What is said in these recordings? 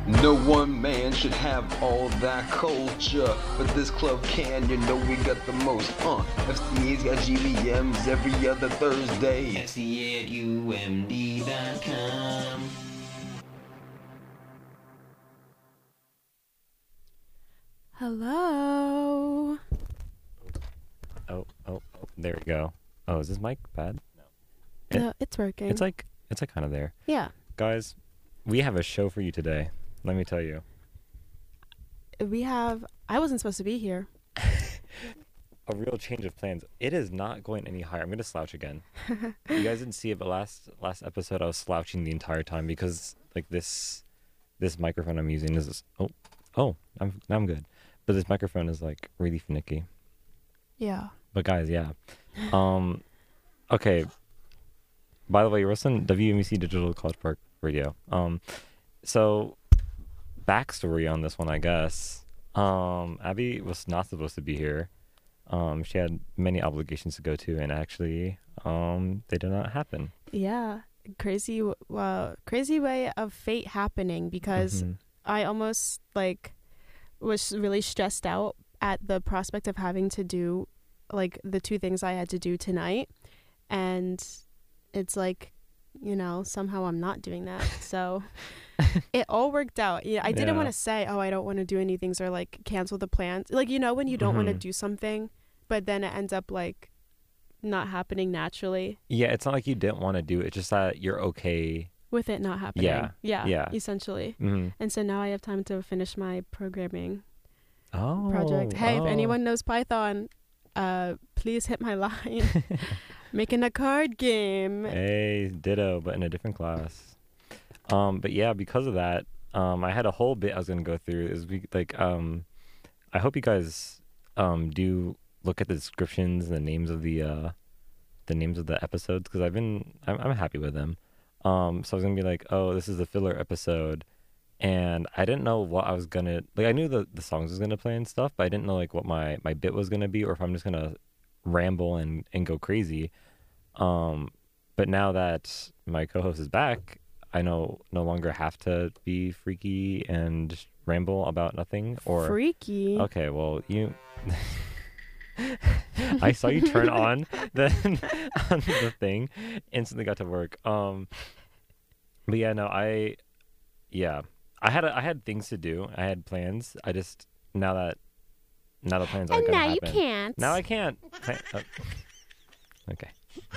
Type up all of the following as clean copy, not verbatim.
No one man should have all that culture, but this club can, you know we got the most. FCA's got GVMs every other Thursday. FCA at UMD.com. Hello. Oh, there we go. Oh, is this mic bad? No, it's working. It's like kind of there. Yeah. Guys, we have a show for you today. Let me tell you. I wasn't supposed to be here. A real change of plans. It is not going any higher. I'm going to slouch again. You guys didn't see it, but last episode I was slouching the entire time because like this microphone I'm using is I'm good. But this microphone is like really finicky. Yeah. But guys, yeah. Okay. By the way, you're listening to WMEC Digital College Park Radio. So backstory on this one, I guess. Abby was not supposed to be here. She had many obligations to go to, and actually, they did not happen. Yeah. Crazy way of fate happening, because I almost was really stressed out at the prospect of having to do the two things I had to do tonight, and it's somehow I'm not doing that. So it all worked out. Yeah, I didn't want to say, I don't want to do anything or cancel the plans. When you don't want to do something, but then it ends up not happening naturally. Yeah, it's not like you didn't want to do it. It's just that you're okay with it not happening. Yeah. Essentially. Mm-hmm. And so now I have time to finish my programming project. Hey, if anyone knows Python, please hit my line. Making a card game. Hey, ditto, but in a different class. But yeah, because of that, I had a whole bit I was gonna go through. I hope you guys do look at the descriptions and the names of the episodes, because I'm happy with them. So I was gonna be like, oh, this is the filler episode, and I didn't know what I was gonna I knew the songs was gonna play and stuff, but I didn't know what my bit was gonna be, or if I'm just gonna ramble and go crazy. But now that my co-host is back, I no longer have to be freaky and ramble about nothing. Or freaky. Okay, well, you I saw you turn on the thing, instantly got to work. But yeah, no, I had things to do. I had plans. I just now the plans aren't gonna happen. And now you can't. Now I can't. Okay.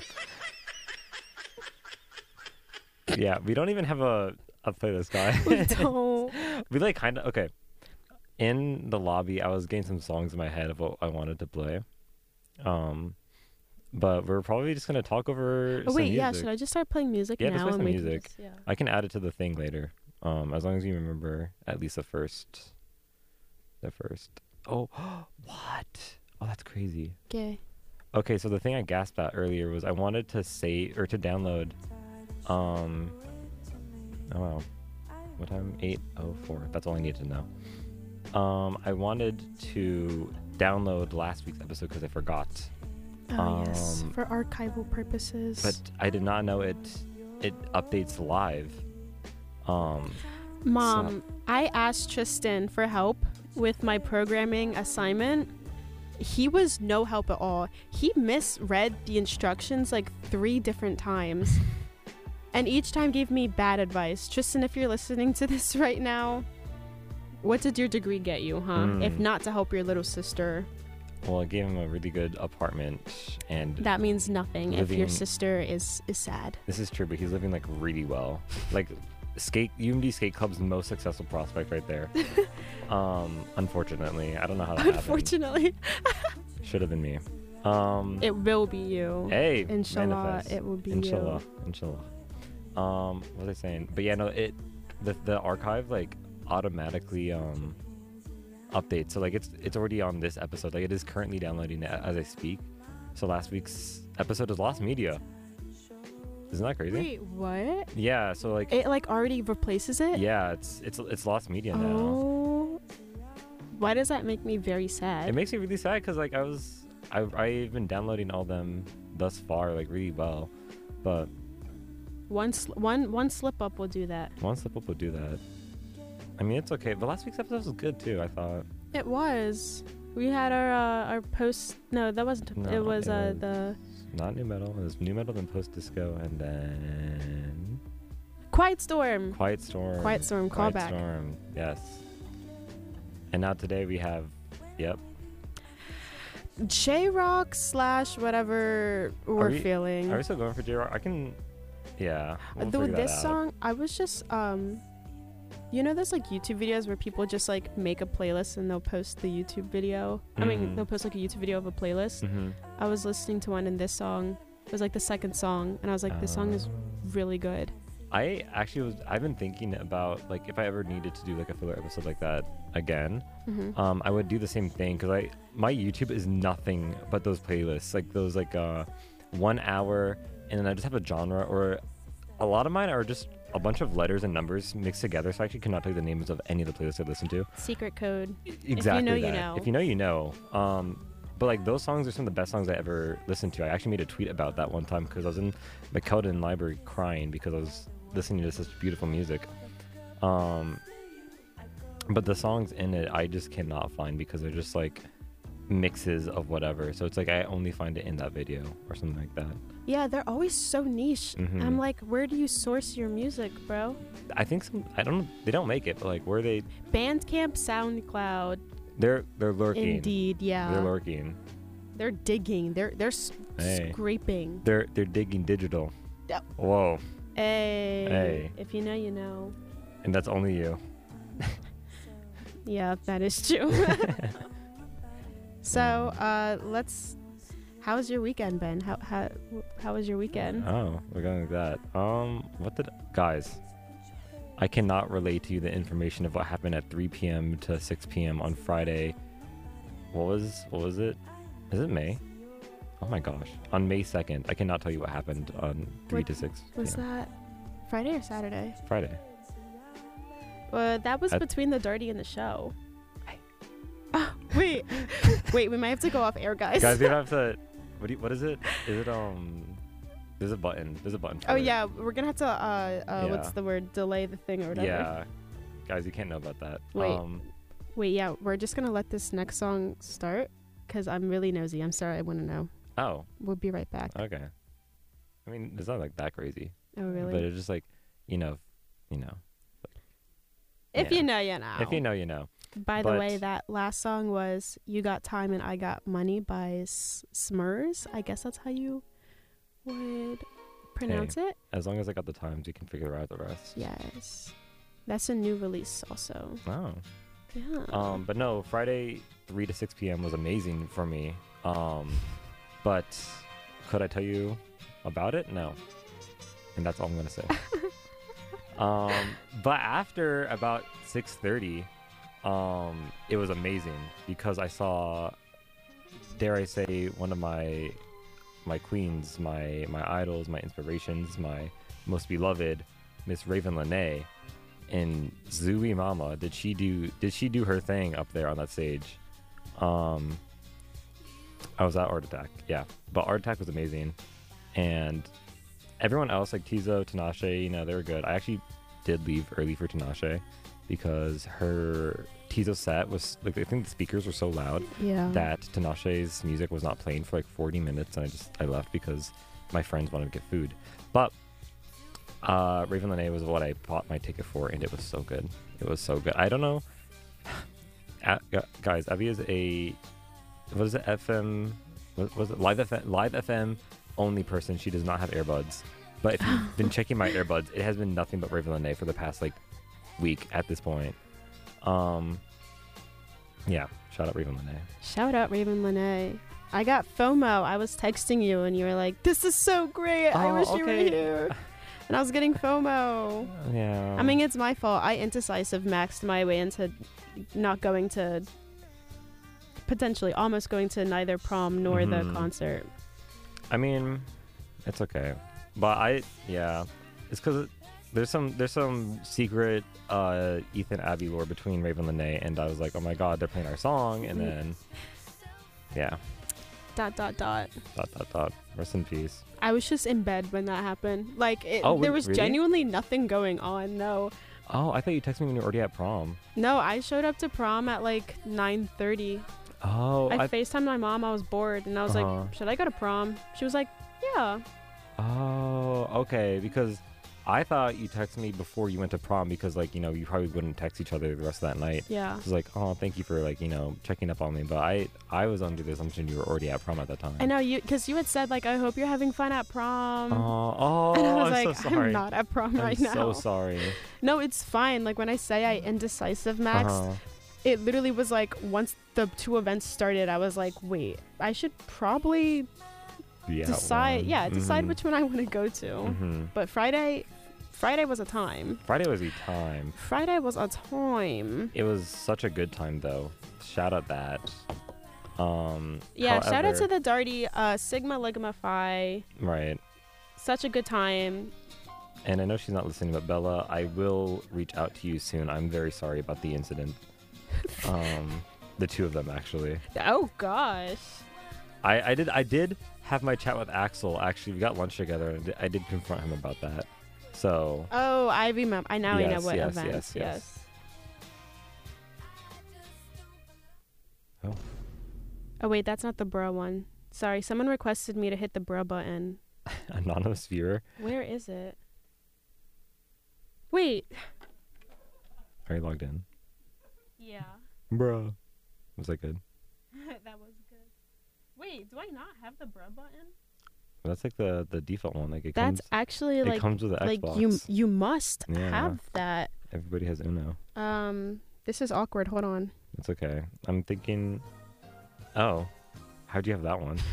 Yeah, we don't even have a playlist, guy. We don't. We kind of okay. In the lobby, I was getting some songs in my head of what I wanted to play. But we're probably just gonna talk over. Oh wait, some yeah. music. Should I just start playing music now? Just play some music. This, yeah. I can add it to the thing later. As long as you remember at least the first. Oh, what? Oh, that's crazy. Okay, so the thing I gasped at earlier was I wanted to save or to download. Oh wow, what time? 8:04. That's all I need to know. I wanted to download last week's episode because I forgot. Oh yes, for archival purposes. But I did not know it updates live. Mom, I asked Tristan for help with my programming assignment. He was no help at all. He misread the instructions 3 different times, and each time gave me bad advice. Tristan, if you're listening to this right now, what did your degree get you, huh? If not to help your little sister. Well, I gave him a really good apartment, and that means nothing if your sister is sad. This is true, but he's living really well. UMD Skate Club's most successful prospect right there. Unfortunately, I don't know how that Unfortunately. happened. Should have been me. It will be you. Hey, inshallah, manifest. it will be inshallah. you. Inshallah. What was I saying? But yeah, no, the archive automatically updates. So it's already on this episode. It is currently downloading it as I speak. So last week's episode is lost media. Isn't that crazy? Wait, what? Yeah, so it already replaces it? Yeah, it's lost media now. Oh. Why does that make me very sad? It makes me really sad because I've been downloading all them thus far really well, but one slip up will do that. One slip up will do that. I mean, it's okay. But last week's episode was good too, I thought. It was. We had our post. No, that wasn't. No, it was it the Not new metal. It was new metal, then post disco, and then Quiet Storm. Quiet Storm. Quiet Storm Quiet callback. Storm. Yes. And now today we have, yep. J-Rock / whatever we're feeling. Are we still going for J-Rock? I can, yeah. We'll figure that This out. song, I was just you know, there's like YouTube videos where people just like make a playlist and they'll post the YouTube video. I mean, they'll post like a YouTube video of a playlist. I was listening to one, and this song was like the second song, and I was like, this song is really good. I've been thinking about, like, if I ever needed to do like a filler episode like that again, I would do the same thing, because my YouTube is nothing but those playlists, like those 1 hour, and then I just have a genre, or a lot of mine are just a bunch of letters and numbers mixed together, so I actually cannot tell you the names of any of the playlists I listen to. Secret code. Exactly. If you know, that. you know. If you know, you know. But like, those songs are some of the best songs I ever listened to. I actually made a tweet about that one time, because I was in McKeldin Library crying because I was listening to such beautiful music. But the songs in it I just cannot find, because they're just like mixes of whatever. So it's like I only find it in that video or something like that. Yeah, they're always so niche. I'm like, where do you source your music, bro? I think they don't make it, but like, where they Bandcamp, SoundCloud. They're lurking. Indeed, yeah. They're lurking. They're digging. They're scraping. They're digging digital. Yep. Whoa. Hey. If you know, you know. And that's only you. Yeah, that is true. So, how was your weekend, Ben? How was your weekend? Oh, we're going like that. Guys, I cannot relate to you the information of what happened at 3 p.m. to 6 p.m. on Friday. What was it? Is it May? Oh my gosh. On May 2nd. I cannot tell you what happened on 3 to 6 p.m. Was that Friday or Saturday? Friday. Well, that was between the Dirty and the Show. Wait, we might have to go off air, guys. Guys, we have to. What is it? Is it There's a button. There's a button. For it. Yeah, we're gonna have to what's the word? Delay the thing or whatever. Yeah, guys, you can't know about that. Wait, yeah, we're just gonna let this next song start, because I'm really nosy. I'm sorry, I want to know. Oh. We'll be right back. Okay. I mean, it's not like that crazy. Oh, really? But it's just like, you know. If you know, you know. If you know, you know. By the way, that last song was You Got Time and I Got Money by Smurs. I guess that's how you would pronounce it. As long as I got the times, you can figure out the rest. Yes. That's a new release also. Oh. Yeah. But no, Friday 3 to 6 p.m. was amazing for me. But could I tell you about it? No. And that's all I'm going to say. But after about 6:30, it was amazing, because I saw, dare I say, one of my queens, my idols, my inspirations, my most beloved, Miss Raven Lenae, and Zooey Mama. Did she do her thing up there on that stage? I was at Art Attack, yeah, but Art Attack was amazing, and everyone else, like Tizo, Tinashe, they were good. I actually did leave early for Tinashe, because her Tizo set was like, I think the speakers were so loud that Tinashe's music was not playing for like 40 minutes, and I left because my friends wanted to get food. But Raven Lenae was what I bought my ticket for, and it was so good. It was so good. I don't know, guys. Abby is what is it? FM? What was it? Live FM only person. She does not have earbuds. But if you've been checking my earbuds, it has been nothing but Raven Lenae for the past like week at this point. Yeah, shout out Raven Lenae. Shout out Raven Lenae. I got FOMO. I was texting you and you were like, "This is so great. I wish you were here." And I was getting FOMO. Yeah. I mean, it's my fault. I indecisive maxed my way into not going to, potentially almost going to neither prom nor the concert. I mean, it's okay. But it's because there's some secret Ethan Abbey lore between Raven Lenae, and I was like, oh my god, they're playing our song, and then yeah. ... Rest in peace. I was just in bed when that happened. Like, there was really? genuinely nothing going on, though. Oh, I thought you texted me when you were already at prom. No, I showed up to prom at like 9:30. Oh, I FaceTimed my mom. I was bored, and I was like, should I go to prom? She was like, yeah. Oh, okay. Because I thought you texted me before you went to prom because, like, you know, you probably wouldn't text each other the rest of that night. Yeah. It was like, oh, thank you for, like, you know, checking up on me. But I was under the assumption you were already at prom at that time. I know, because you had said, like, I hope you're having fun at prom. Oh, and I was I'm like, so sorry. I'm not at prom right now. I'm so sorry. No, it's fine. Like, when I say I indecisive maxed, it literally was like, once the two events started, I was like, wait, I should probably decide which one I want to go to. But Friday was a time. Friday was a time. Friday was a time. It was such a good time, though. Shout out that. Yeah, however, shout out to the Darty, Sigma Ligma Phi. Right. Such a good time. And I know she's not listening, but Bella, I will reach out to you soon. I'm very sorry about the incident. The two of them, actually. Oh gosh. I did have my chat with Axel. Actually, we got lunch together, and I did confront him about that. So. Oh, I remember. I know what yes, events. Yes. Oh. Oh wait, that's not the bruh one. Sorry, someone requested me to hit the bruh button. Anonymous viewer. Where is it? Wait. Are you logged in? Yeah. Bruh. Was that good? That was good. Wait, do I not have the bruh button? That's like the default one. Like that's actually it like comes with the like Xbox. you must have that. Everybody has Uno. This is awkward. Hold on. It's okay. I'm thinking. Oh, how'd you have that one?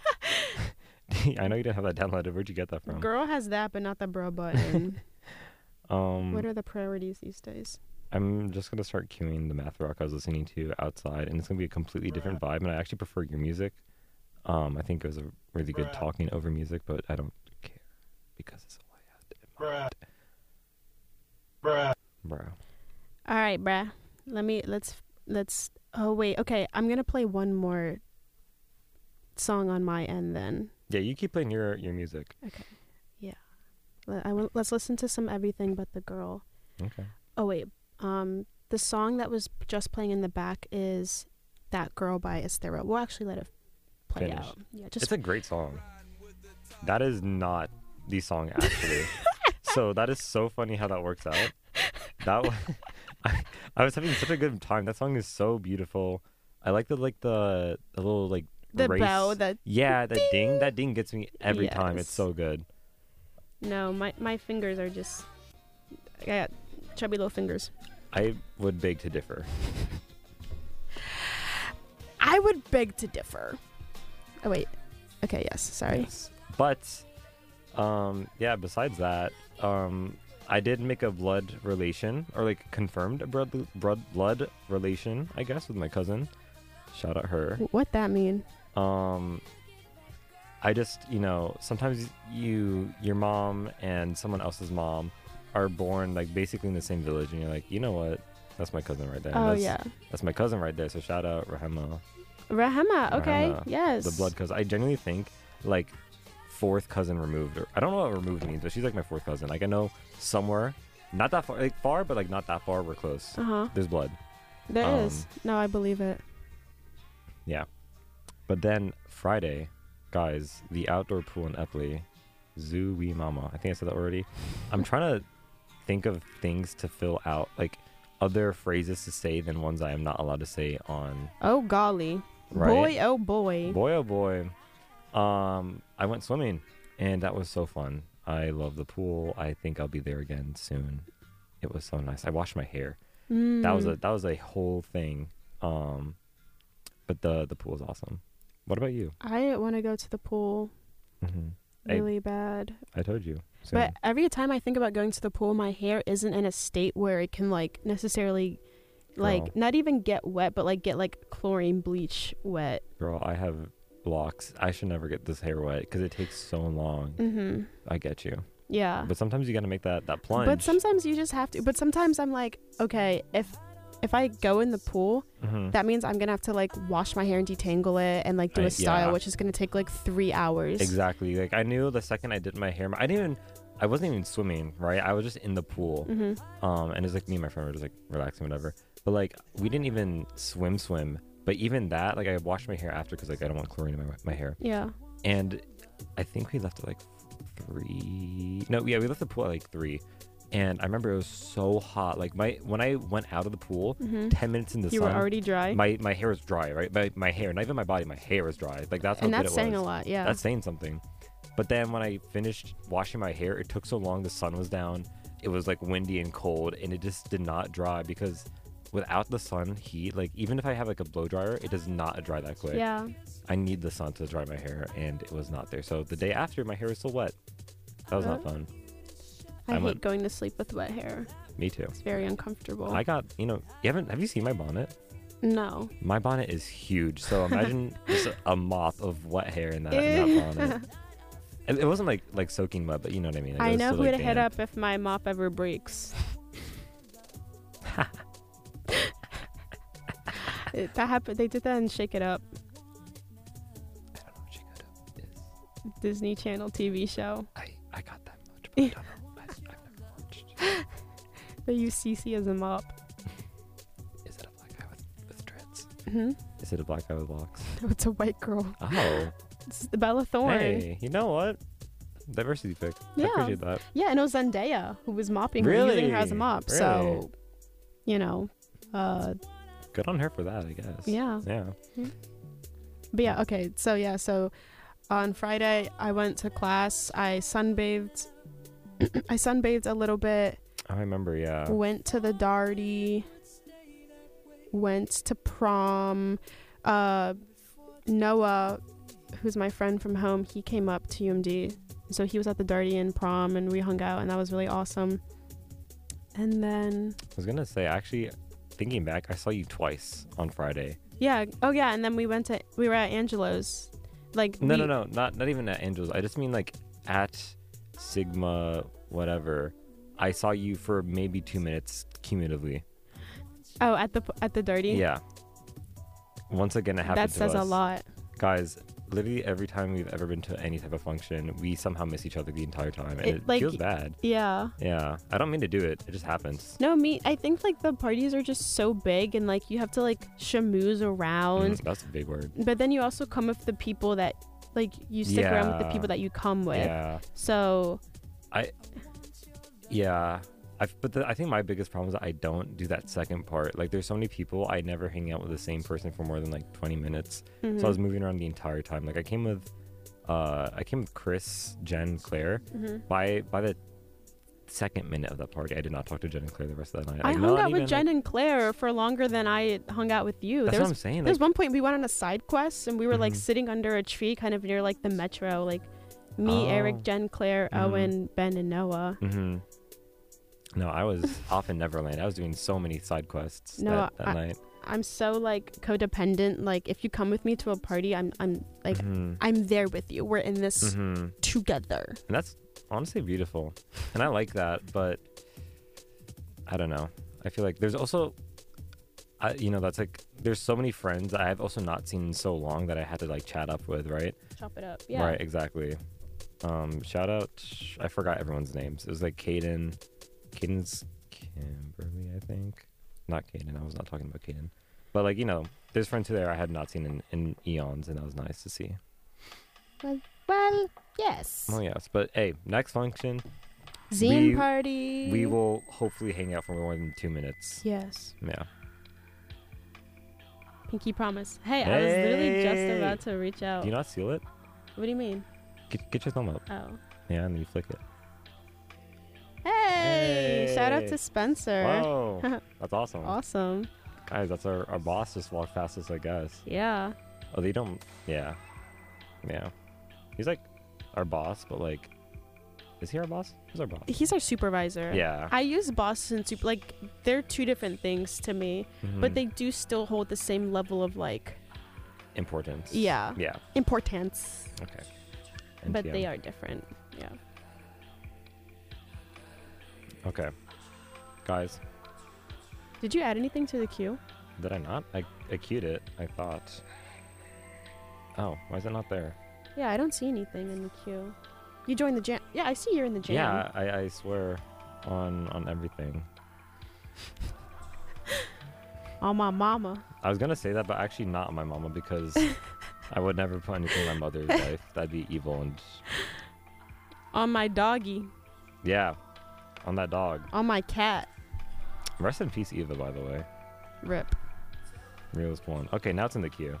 I know you didn't have that downloaded. Where'd you get that from? Girl has that, but not the bro button. What are the priorities these days? I'm just gonna start queuing the math rock I was listening to outside, and it's gonna be a completely different vibe. And I actually prefer your music. I think it was a really good talking over music, but I don't care because it's all I had in mind. Bruh. All right, bruh. Let's. Oh wait. Okay, I'm gonna play one more song on my end then. Yeah, you keep playing your music. Okay. Yeah. Let's listen to some Everything But the Girl. Okay. Oh wait. The song that was just playing in the back is That Girl by Estera. We'll actually let it play out. Yeah, it's a great song. That is not the song actually. So that is so funny how that works out. That was, I was having such a good time. That song is so beautiful. I like the little like the race. bell that ding. That ding gets me every time. It's so good. No, my fingers are just I got chubby little fingers. I would beg to differ. I would beg to differ. Oh wait. Okay, yes. Sorry. Yes. But besides that, I did make a blood relation, or like confirmed a blood relation, I guess, with my cousin. Shout out her. What that mean? I just, sometimes your mom and someone else's mom are born like basically in the same village, and you're like, you know what? That's my cousin right there. Oh, yeah. That's my cousin right there. So shout out Rahema. Rahema, okay. Yes. The blood cousin. I genuinely think like fourth cousin removed. Or I don't know what removed means, but she's like my fourth cousin. Like I know somewhere, not that far, like far, but like not that far. We're close. There's blood. There is. No, I believe it. Yeah. But then Friday, guys, the outdoor pool in Epley, Zoo Wee Mama. I think I said that already. I'm trying to think of things to fill out, like other phrases to say than ones I am not allowed to say on. Oh golly. Right? Boy, oh boy. Boy, oh boy. I went swimming, and that was so fun. I love the pool. I think I'll be there again soon. It was so nice. I washed my hair. That was a whole thing. But the pool is awesome. What about you? I want to go to the pool really bad. I told you. Soon. But every time I think about going to the pool, my hair isn't in a state where it can like necessarily like not even get wet, but like get like chlorine bleach wet. Girl, I have locks. I should never get this hair wet because it takes so long. I get you. Yeah. But sometimes you got to make that plunge. But sometimes you just have to. But sometimes I'm like, okay, if I go in the pool, that means I'm gonna have to like wash my hair and detangle it and like do a style, which is gonna take like 3 hours. Exactly. Like I knew the second I did my hair, I I wasn't even swimming, right? I was just in the pool. And it's like me and my friend were just like relaxing, whatever. But like we didn't even swim. But even that, like I washed my hair after because like I don't want chlorine in my hair. Yeah. And I think we left at like 3. No, yeah, we left the pool at like 3. And I remember it was so hot. Like when I went out of the pool, 10 minutes in the sun, You were already dry. My hair was dry, right? My hair, not even my body, my hair was dry. Like that's how And good it that's was. saying a lot, yeah. That's saying something. But then when I finished washing my hair, it took so long. The sun was down. It was like windy and cold, and it just did not dry because without the sun heat, like even if I have like a blow dryer, it does not dry that quick. Yeah. I need the sun to dry my hair, and it was not there. So the day after, my hair was still wet. That was not fun. I hate going to sleep with wet hair. Me too. It's very uncomfortable. I got, have you seen my bonnet? No. My bonnet is huge. So imagine just a mop of wet hair in that bonnet. It wasn't like soaking wet, but you know what I mean. I know who to hit up if my mop ever breaks. That happened. They did that in Shake It Up. I don't know what Shake It Up is. Disney Channel TV show. I got that much, but I don't know. I've never watched. They use Cece as a mop. Is it a black guy with dreads? Mm-hmm. Is it a black guy with locks? No, it's a white girl. Oh. It's Bella Thorne. Hey, you know what? Diversity pick. Yeah. I appreciate that. Yeah, and it was Zendaya who was mopping her, Really? using her as a mop. Really? So, Good on her for that, I guess. Yeah. Yeah. But yeah, okay. So on Friday, I went to class. I sunbathed. I sunbathed a little bit. Oh, I remember, yeah. Went to the Darty. Went to prom. Noah, who's my friend from home, he came up to UMD. So he was at the Darty and prom, and we hung out, and that was really awesome. And then... I was going to say, actually, thinking back, I saw you twice on Friday. Yeah. Oh, yeah. And then we were at Angelo's. Like No. Not even at Angelo's. I just mean like at Sigma, whatever. I saw you for maybe 2 minutes cumulatively. Oh, at the Darty? Yeah. Once again, it happened to us. That says a lot. Guys, literally every time we've ever been to any type of function, we somehow miss each other the entire time. And it feels bad. Yeah. Yeah. I don't mean to do it. It just happens. No, I think like the parties are just so big and like you have to like schmooze around. That's a big word. But then you also come with the people that like you stick around with the people that you come with. Yeah. So. I think my biggest problem is that I don't do that second part. Like, there's so many people, I never hang out with the same person for more than like 20 minutes. Mm-hmm. So I was moving around the entire time. Like, I came with Chris, Jen, Claire. Mm-hmm. By the second minute of that party, I did not talk to Jen and Claire the rest of that night. I hung out with Jen and Claire for longer than I hung out with you. That's what I'm saying. There's one point we went on a side quest and we were like sitting under a tree kind of near like the metro. Like me, Eric, Jen, Claire, Owen, Ben, and Noah. Mm-hmm. No, I was off in Neverland. I was doing so many side quests that night. I'm so like codependent. Like if you come with me to a party, I'm like I'm there with you. We're in this together. And that's honestly beautiful. And I like that, but I don't know. I feel like there's also that's like there's so many friends that I've also not seen in so long that I had to like chat up with, right? Chop it up. Yeah. Right, exactly. Shout out, I forgot everyone's names. It was like Caden's Kimberly, I think. Not Caden. I was not talking about Caden. But like, there's friends who there I had not seen in eons, and that was nice to see. Well, yes. Oh, yes. But hey, next function. Zine party. We will hopefully hang out for more than 2 minutes. Yes. Yeah. Pinky promise. Hey, I was literally just about to reach out. Do you not seal it? What do you mean? Get your thumb up. Oh. Yeah, and then you flick it. Hey! Shout out to Spencer. Whoa. That's awesome. Awesome. Guys, that's our boss just walked past us, I guess. Yeah. Oh, they don't... Yeah. Yeah. He's like our boss, but like... Is he our boss? Who's our boss? He's our supervisor. Yeah. I use boss and super... Like, they're two different things to me, but they do still hold the same level of like... Importance. Yeah. Yeah. Importance. Okay. But they are different. Yeah. Okay. Guys. Did you add anything to the queue? Did I not? I queued it, I thought. Oh, why is it not there? Yeah, I don't see anything in the queue. You joined the jam. Yeah, I see you're in the gym. Yeah, I swear on everything. On my mama. I was gonna say that, but actually not on my mama because I would never put anything in my mother's life. That'd be evil and. On my doggy. Yeah, on that dog. On my cat. Rest in peace, Eva. By the way. Rip. Realist one. Okay, now it's in the queue.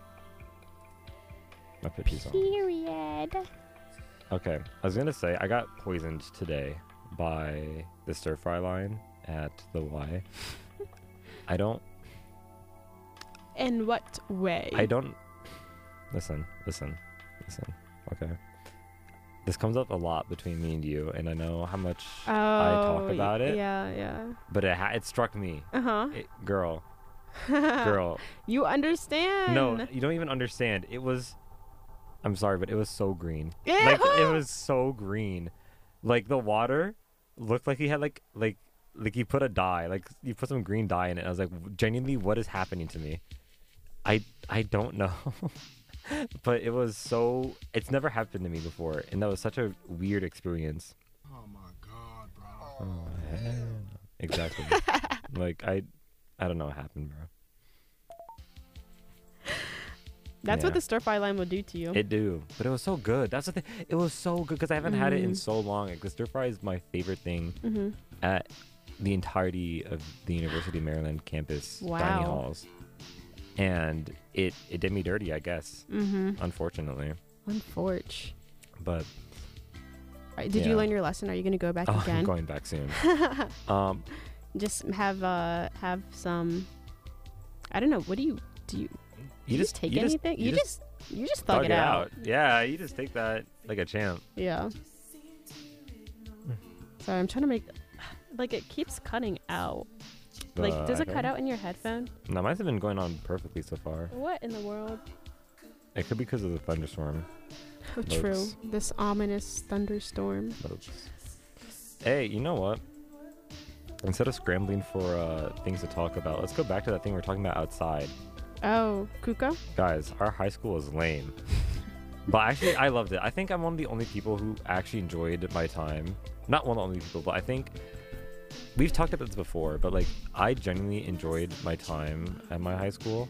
My picture's on. Period. Okay, I was gonna say I got poisoned today by the stir fry line at the Y. I don't. In what way? I don't. Listen. Okay. This comes up a lot between me and you, and I know how much I talk about it. Yeah. But it struck me. Girl. You understand. No, you don't even understand. It was. I'm sorry, but it was so green. Ew. Like it was so green. Like the water looked like he had like you put a dye, like you put some green dye in it. I was like, genuinely, what is happening to me? I don't know. But it was so. It's never happened to me before, and that was such a weird experience. Oh my god, bro. Oh, hell. Exactly. Like I don't know what happened, bro. That's what the stir fry line would do to you. It do, but it was so good. That's the thing. It was so good because I haven't had it in so long. Like, the stir fry is my favorite thing at the entirety of the University of Maryland campus dining halls, and it did me dirty, I guess. Unfortunately. But. Did you learn your lesson? Are you going to go back again? I'm going back soon. Just have some. I don't know. What do you? You just take anything? You just thug it out. Yeah, you just take that like a champ. Yeah. Sorry, I'm trying to make. Like, it keeps cutting out. Like, does it cut out in your headphone? No, mine's been going on perfectly so far. What in the world? It could be because of the thunderstorm. Oh, true. This ominous thunderstorm. Hey, you know what? Instead of scrambling for things to talk about, let's go back to that thing we were talking about outside. Oh, Kuko? Guys, our high school is lame. But actually, I loved it. I think I'm one of the only people who actually enjoyed my time. Not one of the only people, but I think we've talked about this before, but like I genuinely enjoyed my time at my high school.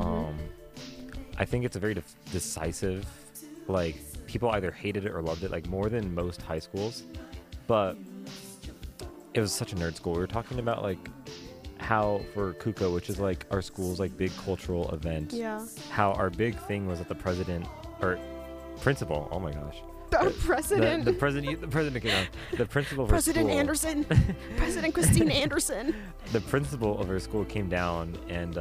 I think it's a very decisive, like people either hated it or loved it, like more than most high schools. But it was such a nerd school. We were talking about like how for Kuko, which is like our school's like big cultural event, how our big thing was that the president or principal, oh my gosh, the president came on. The principal of President our school, Anderson, President Christine Anderson. The principal of our school came down and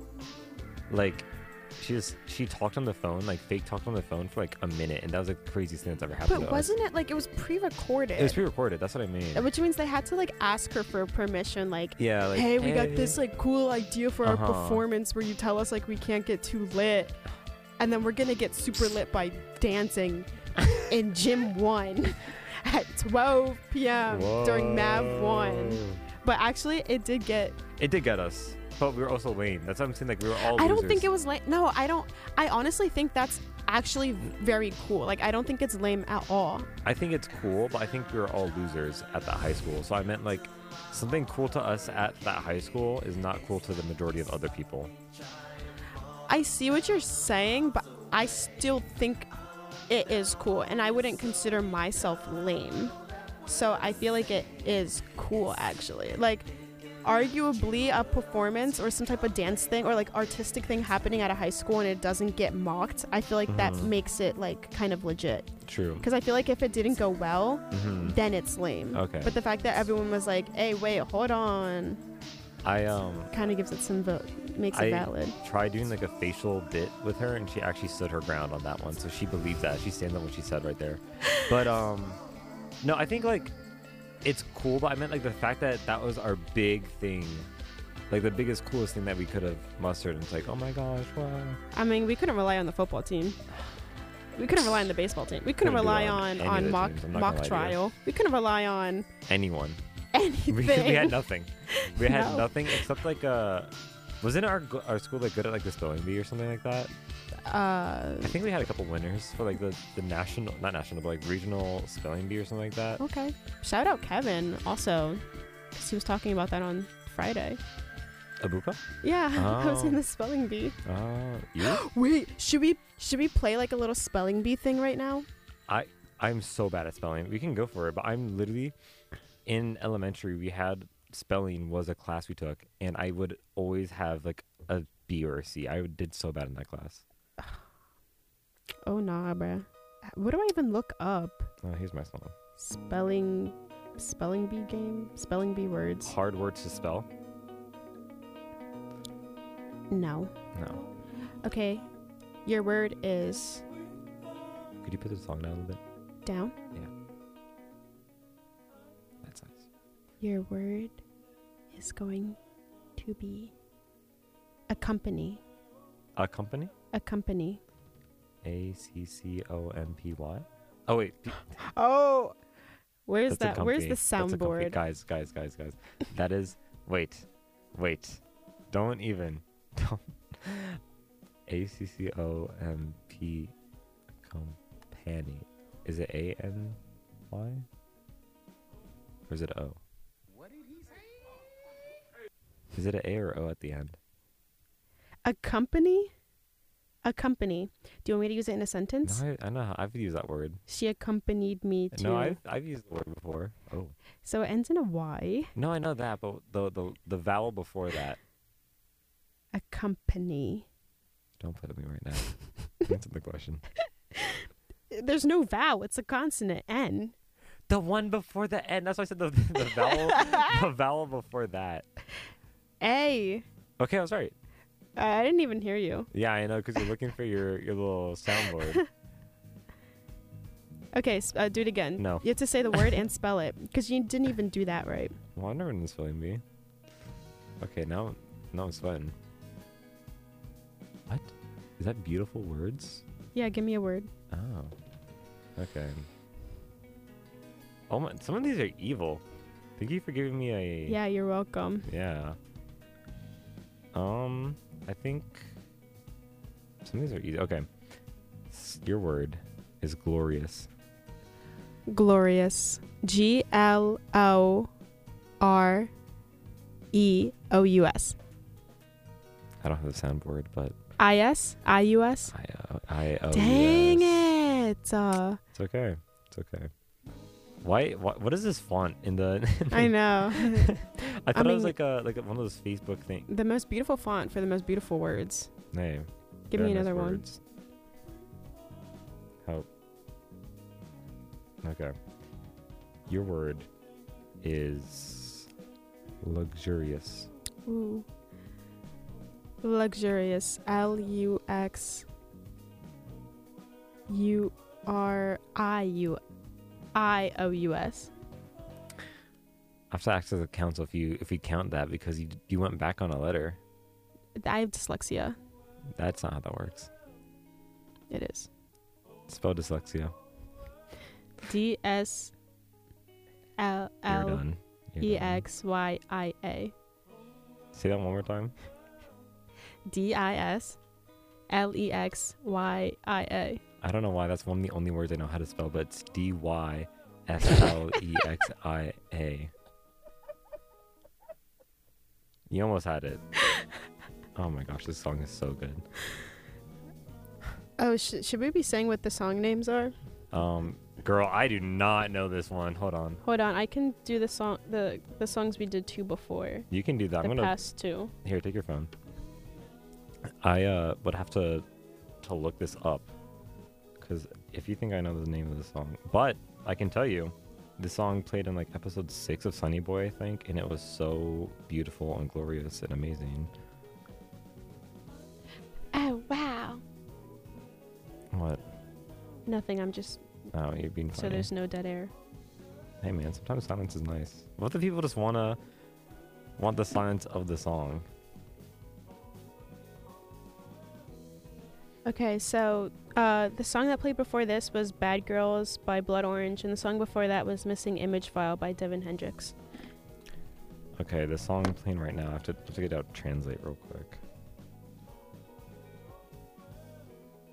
like she talked on the phone, like fake talked on the phone for like a minute, and that was like the craziest thing that's ever happened. But wasn't it like it was pre-recorded? It was pre-recorded. That's what I mean. Which means they had to like ask her for permission. Like, like, hey, we got this like cool idea for our performance where you tell us like we can't get too lit, and then we're gonna get super lit by dancing in Gym 1 at 12 p.m. during Mav 1. But actually, it did get us. But we were also lame. That's what I'm saying. Like, we were all losers. I don't think it was lame. No, I don't. I honestly think that's actually very cool. Like, I don't think it's lame at all. I think it's cool, but I think we were all losers at that high school. So I meant, like, something cool to us at that high school is not cool to the majority of other people. I see what you're saying, but I still think it is cool. And I wouldn't consider myself lame. So I feel like it is cool, actually. Like, arguably a performance or some type of dance thing or like artistic thing happening at a high school and it doesn't get mocked, I feel like that makes it like kind of legit. True. Because I feel like if it didn't go well, then it's lame. Okay. But the fact that everyone was like, hey, wait, hold on, kind of gives it some vote, makes it valid. I tried doing like a facial bit with her and she actually stood her ground on that one, so she believed that. She stands on what she said right there. But no, I think like it's cool, but I meant like the fact that that was our big thing, like the biggest, coolest thing that we could have mustered. And it's like, oh my gosh, wow. I mean, we couldn't rely on the football team. We couldn't rely on the baseball team. We couldn't rely on mock trial. We couldn't rely on anyone. Anything. We had nothing. We had nothing except like wasn't our school like good at like the spelling bee or something like that? I think we had a couple winners for like the national, not national, but like regional spelling bee or something like that. Okay. Shout out Kevin also, 'cause he was talking about that on Friday. Abuka? Yeah, I was in Oh. the spelling bee. You? Wait, should we play like a little spelling bee thing right now? I'm so bad at spelling. We can go for it, but I'm literally in elementary. We had spelling was a class we took, and I would always have like a B or a C. I did so bad in that class. Oh nah, bruh. What do I even look up? Oh, here's my song. Spelling bee game? Spelling bee words? Hard words to spell? No. No. Okay. Your word is Could you put the song down a little bit? down. That's nice. Your word is going to be a company. A company? A company. ACCOMPY. Oh wait, Oh, where's that's a that? Where's company. the That's a company. soundboard? Guys. That is. Wait. Don't even. Don't. ACCOMP. Company. Is it ANY? Or is it O? What did he say? Is it an A or O at the end? A company? A company. Do you want me to use it in a sentence? No, I know. I've used that word. She accompanied me to. No, I've used the word before. Oh. So it ends in a Y. No, I know that, but the vowel before that. A company. Don't play with me right now. Answer the question. There's no vowel. It's a consonant. N. The one before the N. That's why I said the vowel. The vowel before that. A. Okay, I was right. I didn't even hear you. Yeah, I know, because you're looking for your little soundboard. Okay, do it again. No. You have to say the word and spell it, because you didn't even do that right. Well, I've never done spelling bee. Okay, now I'm sweating. What? Is that beautiful words? Yeah, give me a word. Oh. Okay. Oh my! Some of these are evil. Thank you for giving me a. Yeah, you're welcome. Yeah. I think some of these are easy. Okay. Your word is glorious. Glorious. GLOREOUS. I don't have the soundboard, but IS? IUS? I-O-U-S. Dang it. It's okay. It's okay. Why? What is this font in the? I know. I thought it was mean- like one of those Facebook things. The most beautiful font for the most beautiful words. Hey, Give me another one. words. How? Okay. Your word is luxurious. Ooh. Luxurious. LUXURIOUS. I have to ask if it counts if we count that, because you went back on a letter. I have dyslexia. That's not how that works. It is. Spell dyslexia. DSLLEXYIA. You're done. Say that one more time. DISLEXYIA. I don't know why that's one of the only words I know how to spell, but it's DYSLEXIA. You almost had it. Oh my gosh, this song is so good. Oh, should we be saying what the song names are? Girl, I do not know this one. Hold on. Hold on, I can do the song, the songs we did two before. You can do that. The I'm gonna past two. here. Take your phone. I would have to look this up, because if you think I know the name of the song, but I can tell you, the song played in like episode 6 of Sunny Boy, I think, and it was so beautiful and glorious and amazing. Oh, wow. What? Nothing, I'm just, Oh, you're being funny. so there's no dead air. Hey man, sometimes silence is nice. What if people just want the silence of the song? Okay, so the song that played before this was Bad Girls by Blood Orange, and the song before that was Missing Image File by Devin Hendricks. Okay, the song playing right now. I have to get out translate real quick.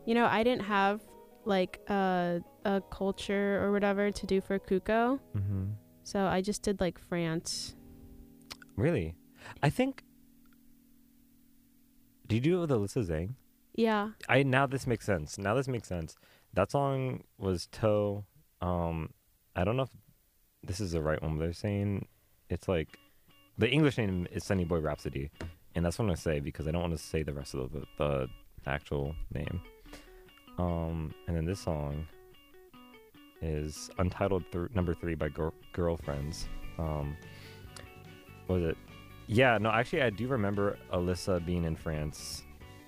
You know, I didn't have like a culture or whatever to do for Kuko, so I just did like France. Really? I think. Did you do it with Alyssa Zhang? Yeah. Now this makes sense. That song was Toe. I don't know if this is the right one, but they're saying it's like the English name is Sunny Boy Rhapsody, and that's what I'm gonna say because I don't want to say the rest of the actual name. And then this song is Untitled number 3 by Girlfriends. What was it? Yeah, no, actually, I do remember Alyssa being in France.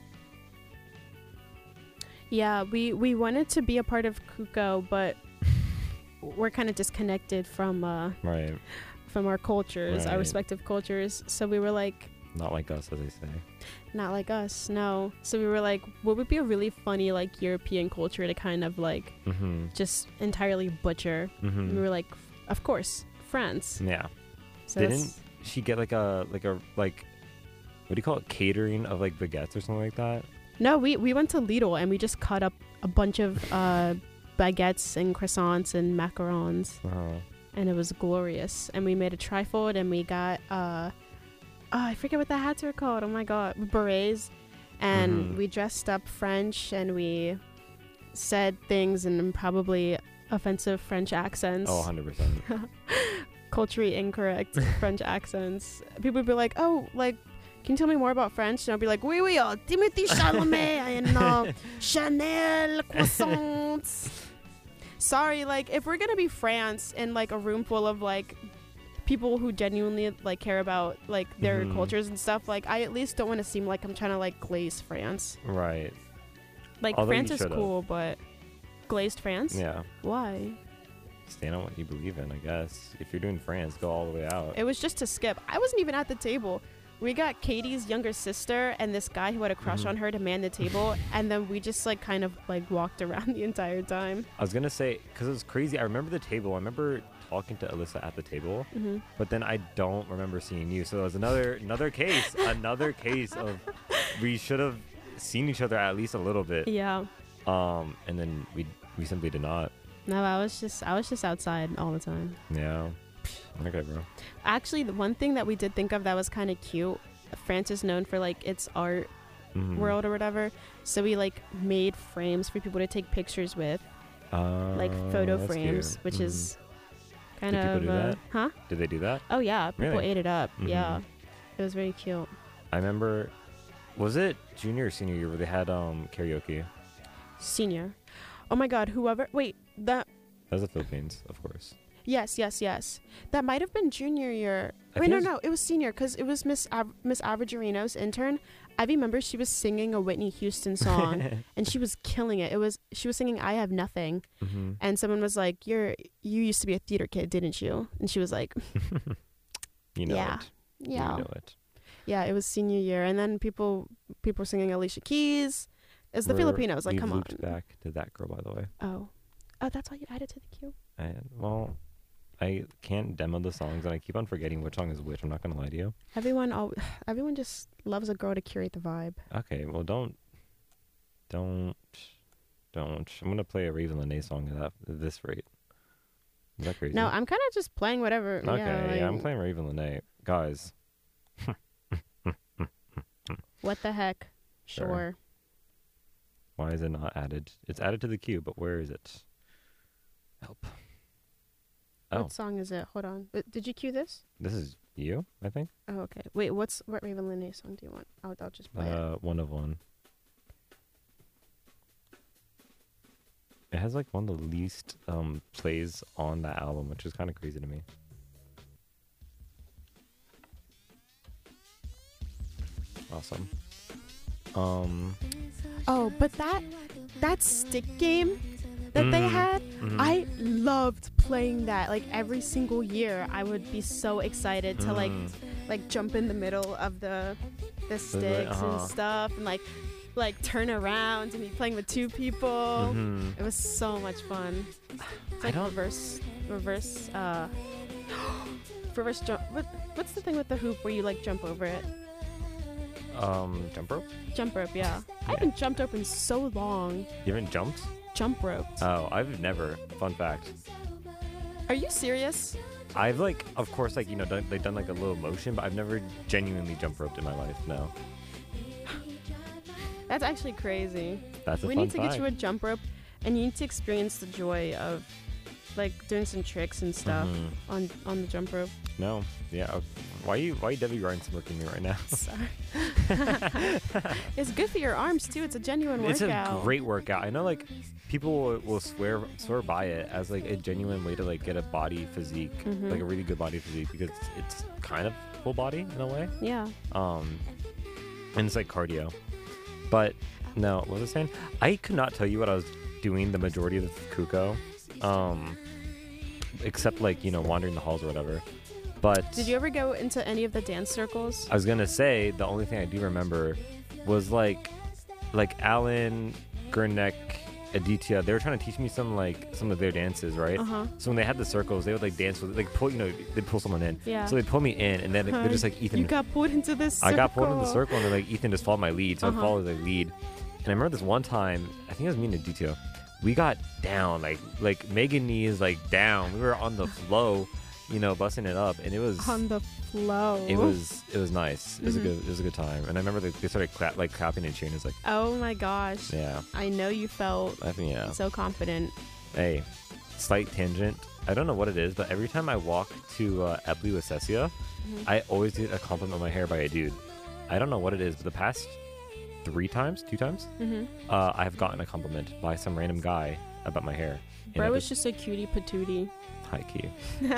Yeah, we wanted to be a part of Kuko, but we're kind of disconnected from Right. from our cultures, our Right. respective cultures. So we were like, Not like us, as they say. not like us, no. So we were like, what would be a really funny like European culture to kind of like just entirely butcher? And we were like, of course, France. Yeah. So Didn't she get like a what do you call it, catering of like baguettes or something like that? No, we went to Lidl and we just cut up a bunch of baguettes and croissants and macarons, and it was glorious. And we made a trifold, and we got I forget what the hats are called. Oh my god, berets. And we dressed up French, and we said things in probably offensive French accents. Oh, 100%. Culturally incorrect French accents. People would be like, oh, like, can you tell me more about French? And I'll be like, oui, Timothy Chalamet and Chanel croissants. Sorry, like, if we're gonna be France in like a room full of like people who genuinely like care about like their cultures and stuff, like, I at least don't want to seem like I'm trying to like glaze France. Right. Like, Although France you is should've. cool, but glazed France? Yeah. Why? Stand on what you believe in, I guess. If you're doing France, go all the way out. It was just to skip. I wasn't even at the table. We got Katie's younger sister and this guy who had a crush on her to man the table, and then we just like kind of like walked around the entire time. I was gonna say, because it was crazy. I remember the table. I remember talking to Alyssa at the table, but then I don't remember seeing you. So it was another case of we should have seen each other at least a little bit. Yeah. And then we simply did not. No, I was just outside all the time. Yeah. Okay, bro. Actually, the one thing that we did think of that was kind of cute, France is known for like its art world or whatever. So we like made frames for people to take pictures with, like photo that's frames, cute. which is kind Did of people do that? huh? Did they do that? Oh yeah, people Really? ate it up. Yeah, it was very cute. I remember. Was it junior or senior year where they had karaoke? Senior. Oh my God, whoever. Wait, that. That was the Philippines, of course. Yes. That might have been junior year. I Wait, think no, it was senior because it was Miss Avergerino's intern. I remember she was singing a Whitney Houston song and she was killing it. She was singing "I Have Nothing," and someone was like, "You used to be a theater kid, didn't you?" And she was like, You know Yeah. it. "Yeah, You know it. yeah." It was senior year, and then people were singing Alicia Keys. It's the Filipinos. Like, We've come on. looped back to that girl, by the way. Oh, that's why you added to the queue. Well, I can't demo the songs, and I keep on forgetting which song is which. I'm not gonna lie to you. Everyone just loves a girl to curate the vibe. Okay, well, don't. I'm gonna play a Raven Lene song at this rate. Is that crazy? No, I'm kind of just playing whatever. Okay, yeah, I'm playing Raven Lene, guys. What the heck? Sure. Why is it not added? It's added to the queue, but where is it? Help. Oh, What song is it? Hold on. Did you cue this? this is you, I think. Oh, okay. Wait, what Raven Lene song do you want? I'll just play it. One of one. It has like one of the least plays on the album, which is kind of crazy to me. Awesome. Oh, but that stick game that they had, I loved playing that. Like every single year, I would be so excited to like jump in the middle of the sticks and stuff, and like turn around and be playing with two people. It was so much fun. It's like reverse reverse jump. What's the thing with the hoop where you like jump over it? Jump rope? Jump rope, yeah. I haven't jumped rope in so long. You haven't jumped? Jump rope. Oh, I've never. Fun fact. Are you serious? I've like, of course, like, you know, done like a little motion, but I've never genuinely jump roped in my life. No. That's actually crazy. That's a We fun need to fact. get you a jump rope, and you need to experience the joy of like doing some tricks and stuff Mhm. on the jump rope. No. Yeah. Why you Debbie Ryan smirking me right now? Sorry. It's good for your arms too. It's a genuine It's workout. a great workout. I know, like, people will swear by it as like a genuine way to like get a body physique, Mhm. like a really good body physique, because it's kind of full body in a way. Yeah. And it's like cardio. But no, what was I saying? I could not tell you what I was doing the majority of the Kuko, except like, you know, wandering the halls or whatever. But Did you ever go into any of the dance circles? I was gonna say the only thing I do remember was like Alan, Gurnek, Aditya. They were trying to teach me some of their dances, right? Uh-huh. So when they had the circles, they would like dance with, like, pull, you know, they'd pull someone in. Yeah. So they'd pull me in, and then they're just like, Ethan. You got pulled into this I circle. got pulled in the circle, and they're like, Ethan, just follow my lead. So I Uh-huh. followed the lead. And I remember this one time, I think it was me and Aditya. We got down, like Megan knees like down. We were on the flow, you know, busting it up, and it was On the flow. it was nice. It was Mhm. a good time. And I remember they started clapping and cheering. It's like, Oh my gosh. yeah, I know you felt I think, yeah. so confident. Hey, slight tangent. I don't know what it is, but every time I walk to Epley with Cecia, I always get a compliment on my hair by a dude. I don't know what it is, but the past 2 times, Mm-hmm. I've gotten a compliment by some random guy about my hair. And Bro I was just a cutie patootie. high key.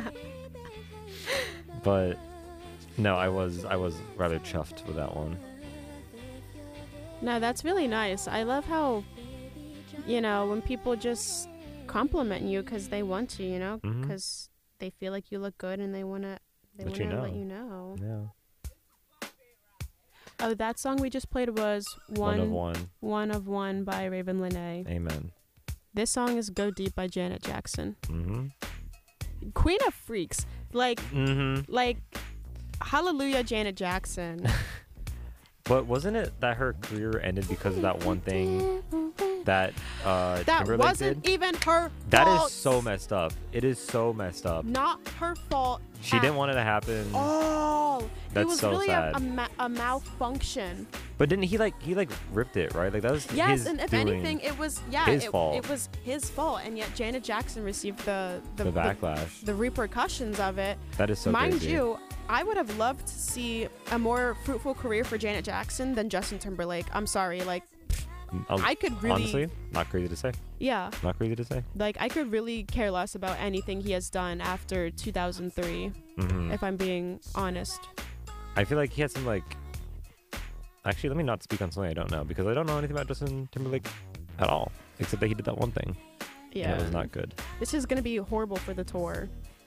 But no, I was rather chuffed with that one. No, that's really nice. I love how, you know, when people just compliment you because they want to, you know, Mhm. because they feel like you look good and they want to Let you let know. you know. Yeah. Oh, that song we just played was One of one. One of One by Raven Lene. Amen. This song is Go Deep by Janet Jackson. Mm-hmm. Queen of Freaks. Like, Mm-hmm. hallelujah, Janet Jackson. But wasn't it that her career ended because of that one thing that That Timberlake wasn't did? even her That fault. is so messed up. It is so messed up. Not her fault. She at didn't want it to happen. all. That's it was so really sad. a malfunction. But didn't he ripped it, right? Like that was Yes, his and if doing. anything, it was His fault. It was his fault, and yet Janet Jackson received the backlash. the repercussions of it. That is so Mind crazy. you, I would have loved to see a more fruitful career for Janet Jackson than Justin Timberlake. I'm sorry, like I could really, honestly, not crazy to say. yeah, Not crazy to say. like I could really care less about anything he has done after 2003, Mm-hmm. if I'm being honest. I feel like he had some Actually, let me not speak on something I don't know, because I don't know anything about Justin Timberlake at all, except that he did that one thing. Yeah, And it was not good. This is gonna be horrible for the tour.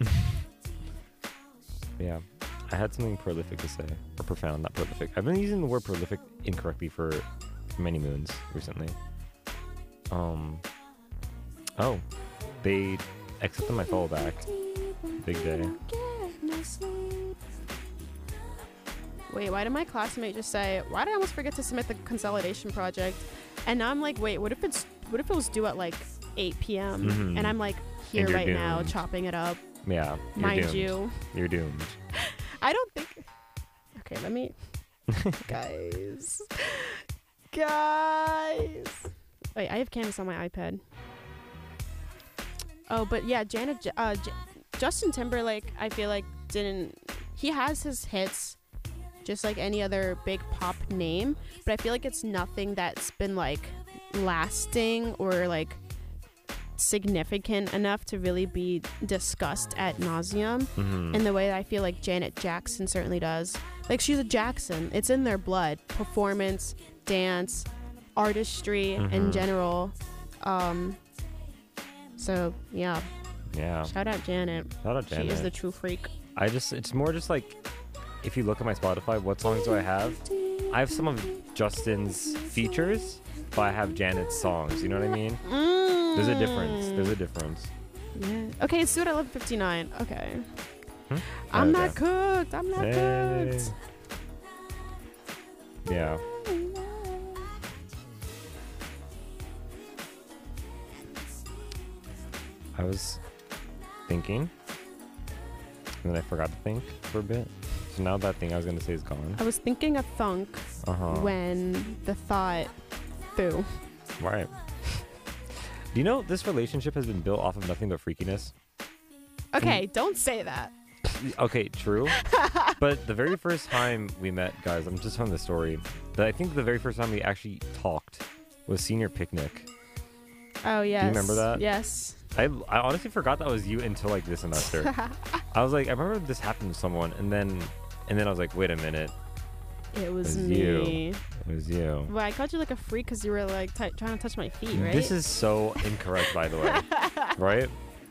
Yeah. I had something prolific to say. Or profound, not prolific. I've been using the word prolific incorrectly for many moons recently. Oh. They accepted my follow back. Big day. Wait, why did my classmate just say, why did I almost forget to submit the consolidation project? And now I'm like, wait, what if it was due at like 8 p.m. Mhm. and I'm like here you're right now doomed. chopping it up. Yeah. You're Mind doomed. you. You're doomed. I don't think. Okay, let me. Guys. Wait, I have Canvas on my iPad. Oh, but yeah, Justin Timberlake, I feel like he has his hits just like any other big pop name, but I feel like it's nothing that's been like lasting or like significant enough to really be discussed ad nauseum Mhm. in the way that I feel like Janet Jackson certainly does. Like, she's a Jackson. It's in their blood. Performance, dance, artistry in Mhm. general. So, yeah. Yeah. Shout out Janet. Shout out Janet. She is the true freak. It's more just like, if you look at my Spotify, what songs do I have? I have some of Justin's features, but I have Janet's songs. You know what I mean? There's a difference. Yeah. Okay, it's Suit at 11:59. Okay. Hmm? I'm Okay. not cooked. I'm not Hey. cooked. Yeah. I was thinking, and then I forgot to think for a bit. So now that thing I was going to say is gone. I was thinking a thunk when the thought flew. Right. Do you know this relationship has been built off of nothing but freakiness? Okay, don't say that. Okay, true. But the very first time we met, guys, I'm just telling the story. But I think the very first time we actually talked was senior picnic. Oh, yes. Do you remember that? Yes. I honestly forgot that was you until like this semester. I was like, I remember this happened to someone, and then I was like, wait a minute. It was It was me. you. It was you. Well, I called you like a freak because you were like trying to touch my feet, right? This is so incorrect, by the way. Right?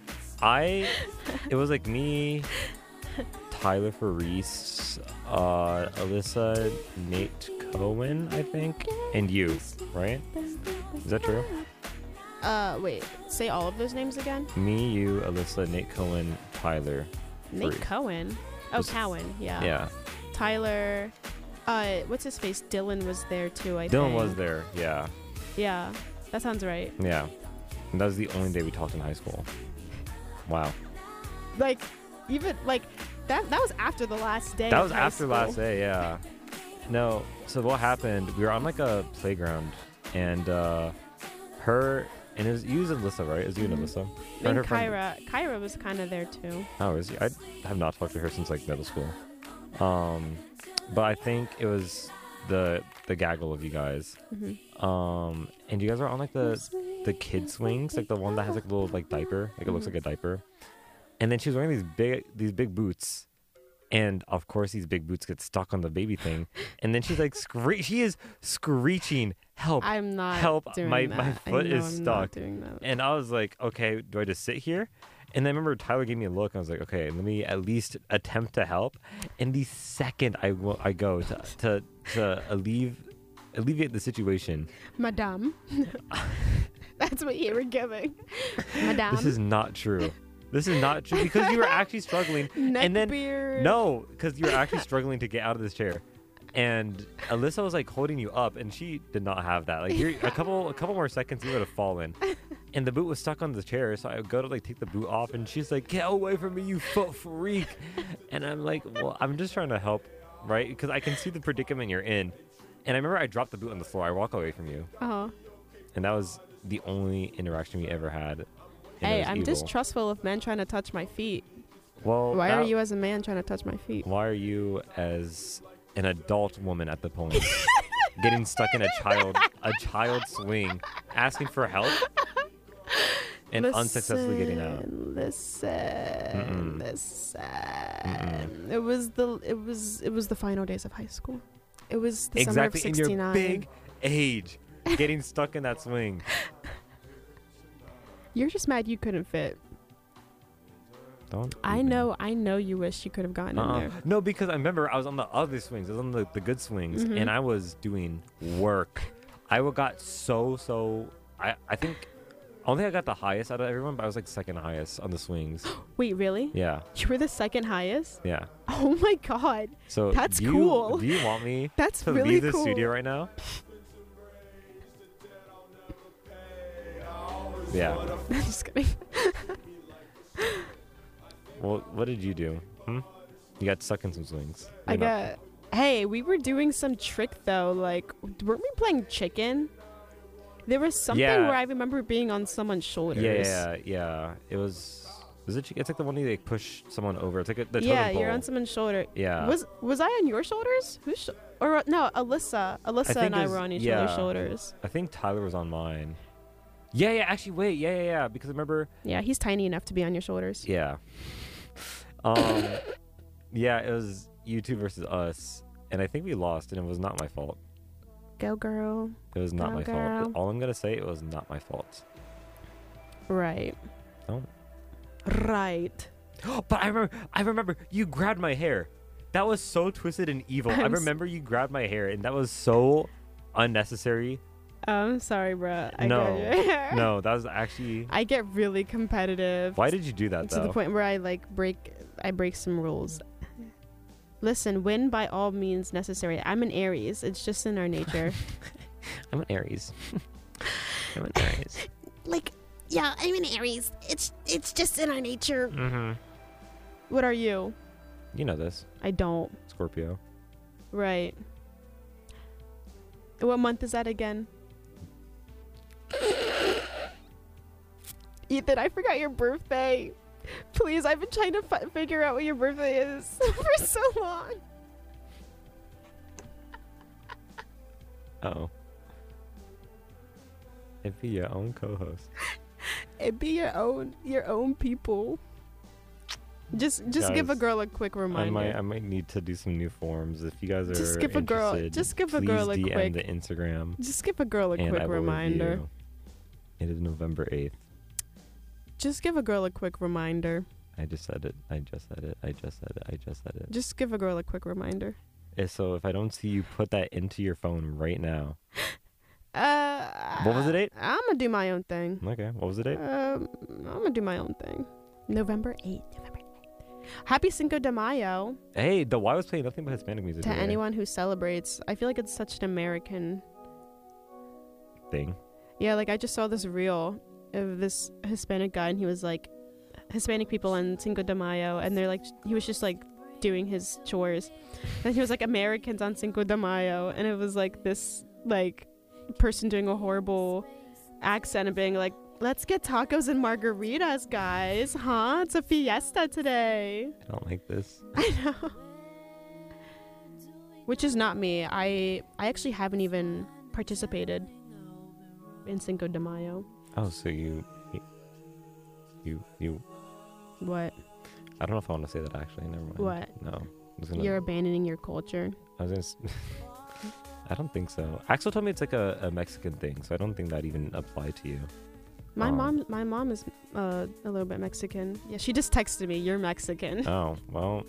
It was like me, Tyler Faris, Alyssa, Nate Cohen, I think, and you, right? Is that true? Wait. Say all of those names again. Me, you, Alyssa, Nate Cohen, Tyler. Nate Faris. Cohen. Oh, Was- Cowan. Yeah. Yeah. Tyler. What's his face? Dylan was there too. I think. Dylan was there. Yeah. Yeah. That sounds right. Yeah. And that was the only day we talked in high school. Wow. Like, even like that. That was after the last day. That of was high after school. last day, yeah. No, so what happened, we were on like a playground, and her, and it was you and Alyssa, right? It was you and Alyssa? Her And her friend- Kyra. Kyra was kind of there too. Oh, is she? I have not talked to her since like middle school. But I think it was the gaggle of you guys. And you guys were on like the kid swings, like the one that has like a little like diaper, like it looks like a diaper. And then she was wearing these big boots. And of course these big boots get stuck on the baby thing. And then she's like she is screeching, help. I'm not Help, doing my that. foot I know is I'm not stuck. doing that. And I was like, okay, do I just sit here? And then I remember Tyler gave me a look, and I was like, okay, let me at least attempt to help. And the second I go to alleviate the situation, Madame. That's what you were giving. Madame. this is not true. This is not true because you were actually struggling. And then Neckbeard. no, because you were actually struggling to get out of this chair. And Alyssa was like holding you up, and she did not have that. Like a couple more seconds, you would have fallen. And the boot was stuck on the chair, so I would go to like take the boot off, and she's like, "Get away from me, you foot freak!" And I'm like, "Well, I'm just trying to help, right? Because I can see the predicament you're in." And I remember I dropped the boot on the floor. I walk away from you, and that was the only interaction we ever had. And it Hey, was I'm evil. distrustful of men trying to touch my feet. Well, Why are you as a man trying to touch my feet? Why are you as an adult woman at the point getting stuck in a child swing, asking for help, and unsuccessfully getting out? Listen. It was the final days of high school. It was the summer of Exactly in 69. your big age, getting stuck in that swing. You're just mad you couldn't fit. Don't. I even- know you wish you could have gotten in there. No, because I remember I was on the other swings. I was on the good swings, Mm-hmm. and I was doing work. I got so. I think. I don't think I got the highest out of everyone, but I was like second highest on the swings. Wait, really? Yeah, You were the second highest? yeah. Oh my god. So That's do you- cool. Do you want me That's to really leave the cool. studio right now? Yeah. I'm just kidding. Well, what did you do? You got stuck in some swings. I You're not- got. Hey, we were doing some trick though. Like, weren't we playing chicken? There was something Yeah. where I remember being on someone's shoulders. Yeah. It was. Was it? It's like the one you like push someone over. It's like the totem Yeah, pole. you're on someone's shoulder. Yeah. Was I on your shoulders? Or no, Alyssa. Alyssa think and I it was- were on each yeah. other's shoulders. I think Tyler was on mine. Yeah. Actually, wait. Yeah. Because I remember. Yeah, he's tiny enough to be on your shoulders. Yeah. Yeah. It was you two versus us, and I think we lost, and it was not my fault. Go girl. It was not Go my girl. fault. All I'm gonna say, it was not my fault. Right. Oh. Right. But I remember you grabbed my hair. That was so twisted and evil. I I'm s- remember you grabbed my hair, and that was so unnecessary. I'm sorry, bruh. I No. got your hair. No, that was actually. I get really competitive. Why did you do that to though? the point where I break some rules. Listen, win by all means necessary. I'm an Aries. It's just in our nature. I'm an Aries. I'm an Aries. Like, yeah, I'm an Aries. It's just in our nature. Mm-hmm. What are you? You know this. I don't. Scorpio. Right. What month is that again? Ethan, I forgot your birthday. Please, I've been trying to figure out what your birthday is for so long. Oh. It'd be your own co-host. It'd be your own people. Just Guys, give a girl a quick reminder. I might need to do some new forms. If you guys are Just give a girl a please quick DM the Instagram. Just give a girl a and quick I will reminder. review. It is November 8th. Just give a girl a quick reminder. I just said it. I just said it. Just give a girl a quick reminder. So if I don't see you put that into your phone right now. What was the date? I'm gonna do my own thing. Okay. What was the date? I'm gonna do my own thing. November 8th. Happy Cinco de Mayo Hey, the Y was playing nothing but Hispanic music to today. anyone who celebrates. I feel like it's such an American thing. Yeah, like I just saw this reel of this Hispanic guy, and he was like, Hispanic people on Cinco de Mayo, and they're like, he was just like doing his chores, and he was like, Americans on Cinco de Mayo, and it was like this like person doing a horrible accent and being like, let's get tacos and margaritas, guys, huh? It's a fiesta today. I don't like this. I know. Which is not me. I actually haven't even participated in Cinco de Mayo. Oh, so you. What? I don't know if I want to say that actually. Never mind. What? No. I was gonna, You're abandoning your culture. I was gonna. I don't think so. Axel told me it's like a Mexican thing, so I don't think that even applied to you. My mom is a little bit Mexican. Yeah, she just texted me, "You're Mexican." Oh well.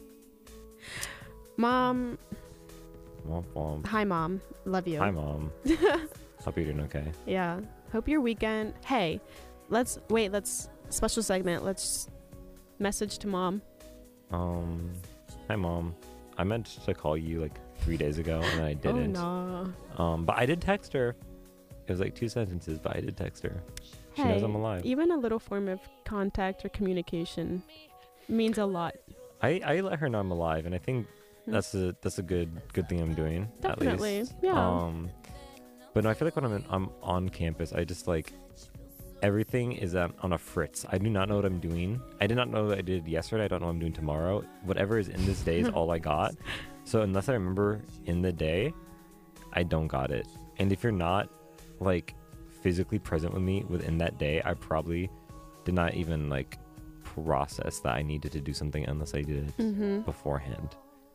Mom. Mom. Hi, Mom. Love you. Hi, Mom. Hope you're doing okay. Yeah. Hope your weekend. Hey, let's special segment. Let's message to Mom. Hi, Mom. I meant to call you like 3 days ago, and I didn't. Oh no. But I did text her. It was like 2 sentences, but I did text her. She knows I'm alive. Even a little form of contact or communication means a lot. I let her know I'm alive, and I think that's a good thing I'm doing. Definitely. At least. Yeah. But no, I feel like when I'm on campus, I just like everything is on a fritz. I do not know what I'm doing. I did not know what I did yesterday. I don't know what I'm doing tomorrow. Whatever is in this day is all I got. So unless I remember in the day, I don't got it. And if you're not like physically present with me within that day, I probably did not even like process that I needed to do something unless I did it beforehand.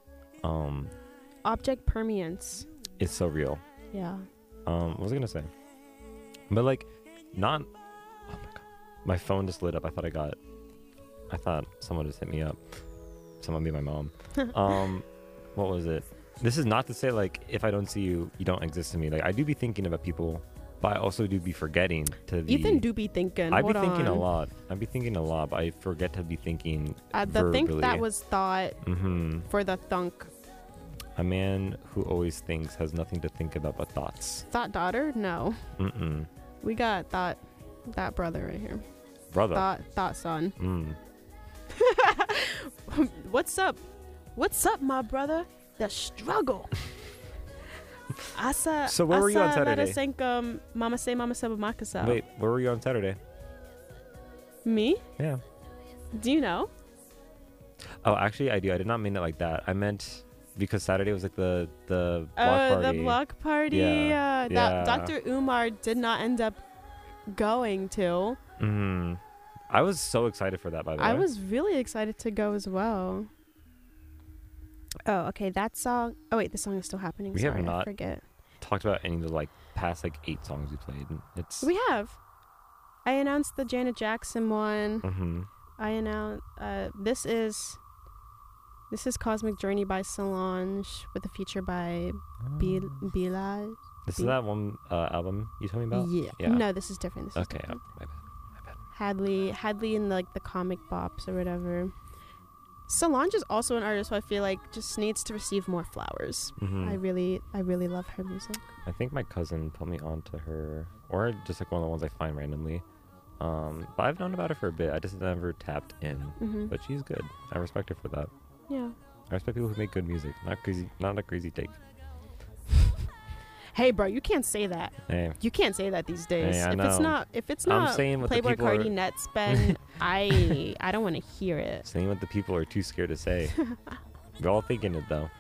Object permanence. It's so real. Yeah. What was I gonna say? But like, not. Oh my god, my phone just lit up. I thought someone just hit me up. Someone be my mom. What was it? This is not to say like if I don't see you, you don't exist to me. Like I do be thinking about people, but I also do be forgetting to be. Ethan do be thinking. I be thinking a lot. I be thinking a lot, but I forget to be thinking. The verbally. think that was thought for the thunk. A man who always thinks has nothing to think about but thoughts. Thought daughter? No. Mm-mm. We got that brother right here. Brother. Thought son. Mm. What's up? What's up, my brother? The struggle. So where were you on Saturday? Mama say Makasa. Wait, where were you on Saturday? Me? Yeah. Do you know? Oh, actually, I do. I did not mean it like that. I meant because Saturday was like the block party. The block party. Yeah. That Dr. Umar did not end up going to. I was so excited for that, by the way. I was really excited to go as well. Oh, okay. That song. Oh, wait. The song is still happening. We Sorry, have not I forget. talked about any of the like past like 8 songs we played. We have. I announced the Janet Jackson one. I announced this is Cosmic Journey by Solange with a feature by Bilal. This is that one album you told me about? Yeah. No, this is different. This is okay. different. My bad. Hadley in like the comic bops or whatever. Solange is also an artist who I feel like just needs to receive more flowers. Mhm. I really love her music. I think my cousin put me onto her, or just like one of the ones I find randomly. But I've known about her for a bit. I just never tapped in. Mhm. But she's good. I respect her for that. Yeah. I respect people who make good music. Not a crazy take. Hey, bro, you can't say that. Hey, You can't say that these days. Hey, I If it's I'm not saying what the Playboy people Cardi are- net spend, I don't want to hear it. saying what the people are too scared to say. We're all thinking it though.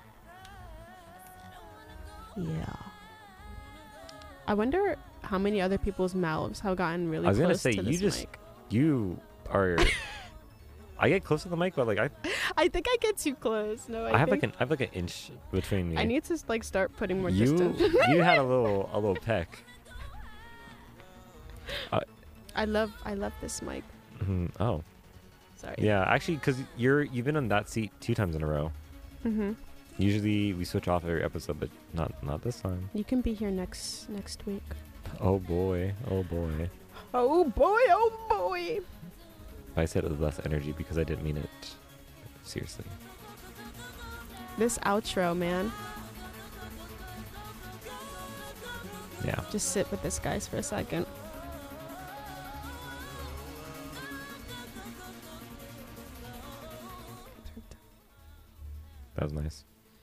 Yeah. I wonder how many other people's mouths have gotten really I was close gonna say, to you this just- mic. You are. I get close to the mic, but like I think I get too close. No, I have like an inch between me. I need to like start putting more you distance. you had a little peck. I love this mic. Oh Sorry. yeah, actually, because you've been on that seat 2 times in a row. Mhm. Usually we switch off every episode, but not this time. You can be here next week. Oh boy, oh boy. Oh boy, oh boy. I said it with less energy because I didn't mean it seriously. This outro, man. Yeah. Just sit with this guys for a second. That was nice.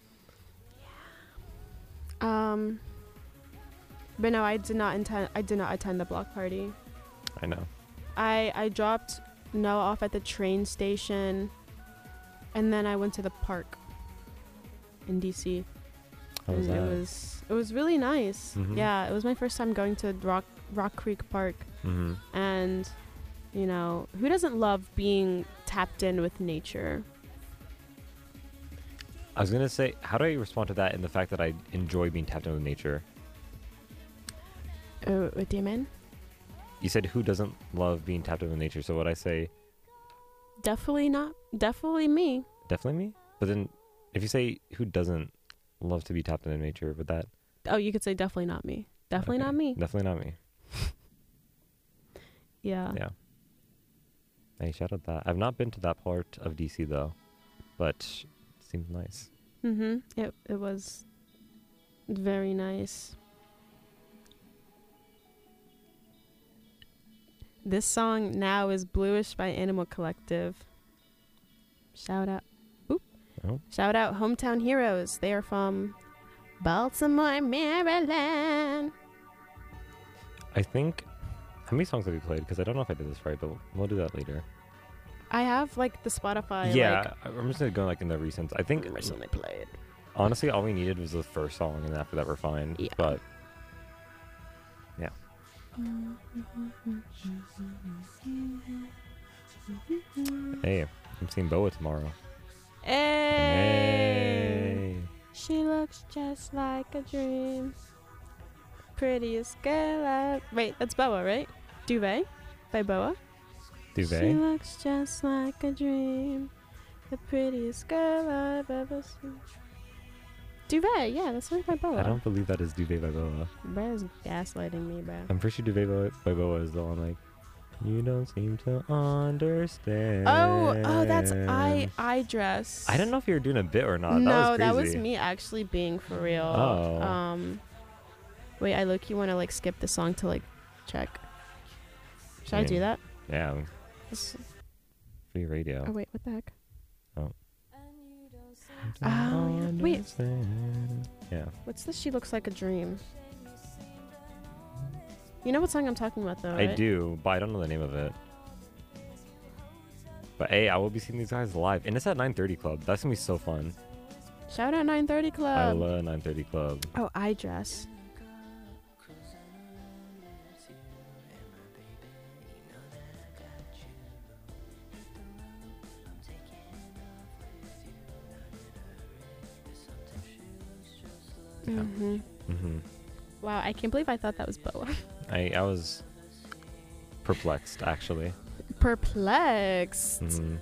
But no, I did not attend the block party. I know. I dropped Noah off at the train station, and then I went to the park in DC. How was And that? It was really nice. Mhm. Yeah, it was my first time going to Rock Creek Park, Mm-hmm. and you know, who doesn't love being tapped in with nature? I was gonna say, how do I respond to that in the fact that I enjoy being tapped in with nature? What do you mean? You said who doesn't love being tapped in with nature? So what I say, Definitely not. Definitely me. definitely me. But then, if you say who doesn't love to be tapped in nature, would that Oh, you could say definitely not me. Definitely okay, not me. Definitely not me. Yeah. Yeah. Hey, shout out that. I've not been to that part of DC though, but it seems nice. Mhm. It was very nice. This song now is Bluish by Animal Collective. Shout out. Oop. Oh. Shout out Hometown Heroes. They are from Baltimore, Maryland. I think. How many songs have we played? Because I don't know if I did this right, but we'll do that later. I have like the Spotify. Yeah, I'm just gonna go like in the recents. I think Recently played. honestly, all we needed was the first song, and after that, we're fine. Yeah. But yeah, hey, I'm seeing Boa tomorrow. Hey. Hey. She looks just like a dream. Prettiest girl wait, that's Boa, right? Duvet by Boa. She Duvet. looks just like a dream. The prettiest girl I've ever seen. Duvet, yeah, that's right by Boa. I don't believe that is Duvet by Boa. Bro's gaslighting me, bro. I'm pretty sure Duvet by Boa is the one like, you don't seem to understand. Oh, that's I dress. I don't know if you were doing a bit or not. No, that was crazy. me actually being for real. Oh. Wait, I look. You want to like skip the song to like check? Should I do that? Yeah, This- free radio. Oh wait, what the heck? Oh, yeah. Wait. Understand. Yeah. What's this? She looks like a dream. You know what song I'm talking about, though, right? I do, but I don't know the name of it. But hey, I will be seeing these guys live, and it's at 9:30 Club. That's gonna be so fun. Shout out 9:30 I Club. love 9:30 Club. Oh, I dress. Mhm. Mhm. Wow, I can't believe I thought that was Boa. I was perplexed actually. Perplexed.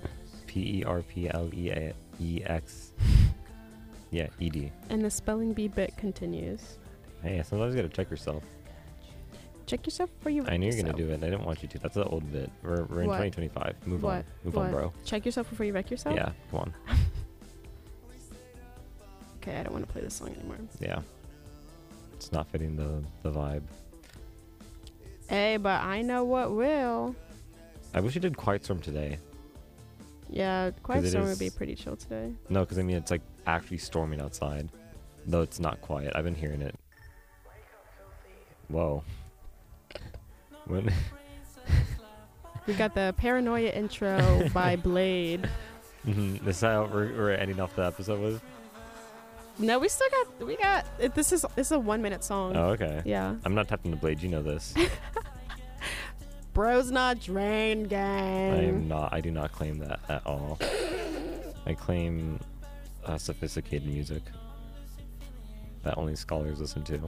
Perplex. Yeah, ED. And the spelling bee bit continues. Hey, sometimes you gotta check yourself. Check yourself before you wreck I knew you were yourself. gonna do it. I didn't want you to. That's an old bit. We're in What? 2025. Move What? on. Move What? on, bro. Check yourself before you wreck yourself? Yeah, come on. Okay, I don't want to play this song anymore. Yeah. It's not fitting the vibe. Hey, but I know what will. I wish you did Quiet Storm today. Yeah, Quiet it Storm is- would be pretty chill today. No, because I mean, it's like actually storming outside. Though it's not quiet. I've been hearing it. Whoa. When We got the Paranoia intro by Blade. This is how we're ending off the episode with? No, we got this is a 1 minute song. Oh, okay. Yeah. I'm not tapping the blade. You know this. Bro's not drain gang. I am not. I do not claim that at all. I claim sophisticated music that only scholars listen to.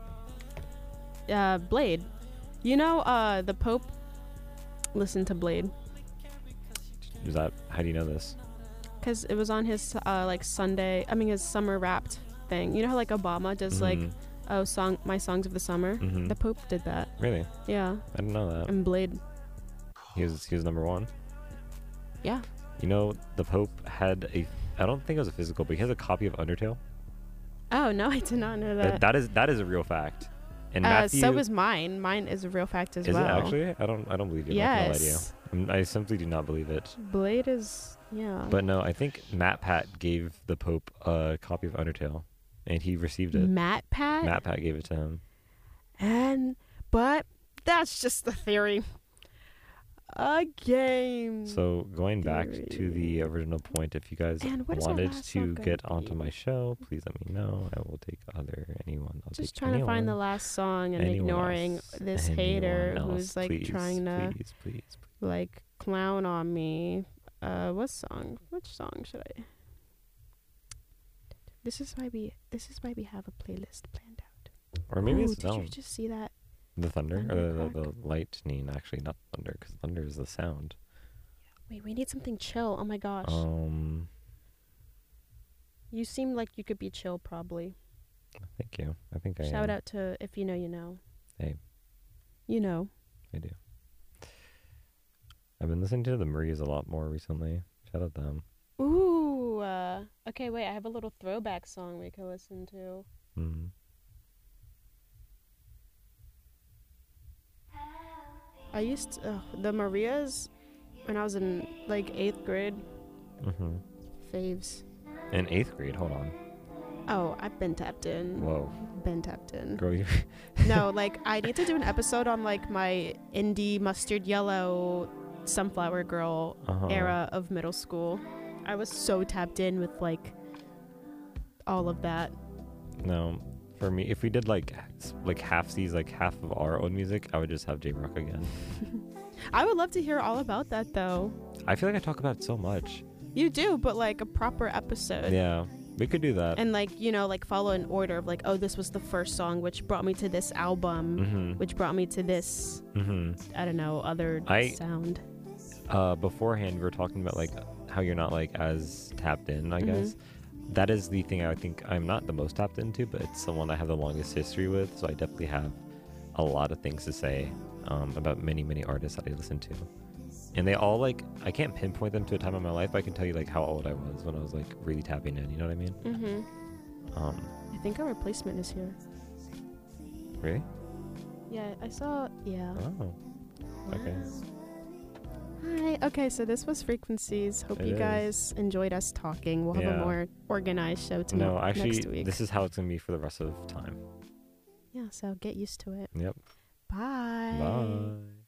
Blade. You know, the Pope listened to Blade Is that? How do you know this? because it was on his his summer wrapped thing. You know how like Obama does like my songs of the summer. Mhm. The Pope did that. Really? Yeah, I didn't know that. and Blade. He was number one. Yeah. You know, the Pope had I don't think it was a physical, but he has a copy of Undertale. Oh no, I did not know that. That is a real fact. And Matthew, so is mine. Mine is a real fact as is well. it actually? I don't believe you. I'm not gonna lie to you. Yes. I simply do not believe it. Blade is But no, I think Matt Pat gave the Pope a copy of Undertale, and he received it. Matt Pat. Matt Pat gave it to him. But that's just the theory. A game. So going back to Theory. the original point, if you guys And what is our wanted last to song gonna get onto be? my show, please let me know. I will take anyone. I'll Just take trying to find the anyone. last song and Anyone ignoring else. this Anyone hater else, who's like please, trying to please. like clown on me. What song? Which song should I? This is why we have a playlist planned out. Or maybe Ooh, it's did you sound. just see that? The thunder, thunder or crack? the lightning. Actually, not thunder, because thunder is the sound. Wait, we need something chill. Oh my gosh. You seem like you could be chill, probably. Thank you. I think I Shout am. out to If You Know, You Know. Hey. You know. I do. I've been listening to the Maries a lot more recently. Shout out them. Ooh. Okay, wait. I have a little throwback song we could listen to. Mm. I used to, the Marias when I was in like 8th grade. Mm-hmm. Faves. In 8th grade, hold on. Oh, I've been tapped in. Whoa. Been tapped in. Girl, you No, like I need to do an episode on like my indie mustard yellow sunflower girl era of middle school. I was so tapped in with like all of that. No. For me, if we did like halfsies, like half of our own music, I would just have J-Rock again. I would love to hear all about that though. I feel like I talk about it so much. You do, but like a proper episode. Yeah, we could do that. And like, you know, like follow an order of like, oh, this was the first song which brought me to this album, Mm-hmm. which brought me to this, I don't know, other sound. Beforehand, we were talking about like how you're not like as tapped in, I guess. That is the thing I think I'm not the most tapped into, but it's the one I have the longest history with. So I definitely have a lot of things to say about many, many artists that I listen to. And they all like, I can't pinpoint them to a time in my life, but I can tell you like how old I was when I was like really tapping in, you know what I mean? I think our replacement is here. Really? Yeah, I saw, yeah. Oh. Okay. Hi. Okay, so this was Frequencies. Hope It you is. guys enjoyed us talking. We'll have Yeah. a more organized show No, tonight next actually, week. this is how it's going to be for the rest of time. Yeah, so get used to it. Yep. Bye. Bye.